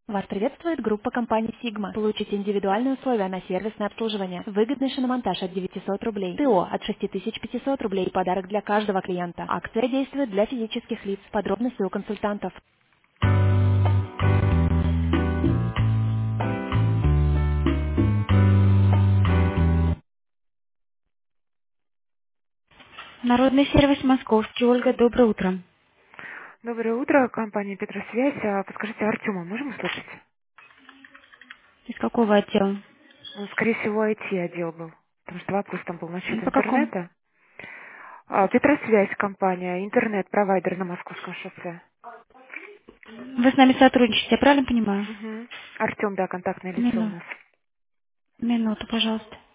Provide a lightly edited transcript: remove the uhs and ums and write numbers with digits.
Вас приветствует группа компаний Sigma. Получите индивидуальные условия на сервисное обслуживание. Выгодный шиномонтаж от 900 рублей. ТО от 6500 рублей. Подарок для каждого клиента. Акция действует для физических лиц. Подробности у консультантов. Народный сервис Московский. Ольга, доброе утро. Доброе утро, компания Петросвязь. Подскажите, Артема можем услышать? Из какого отдела? Ну, скорее всего, IT-отдел был, потому что вопрос там был насчет По какому? интернета. Петросвязь компания, интернет-провайдер на Московском шоссе. Вы с нами сотрудничаете, я правильно понимаю? Угу. Артем, да, контактное лицо у Мину- нас. Минуту, пожалуйста.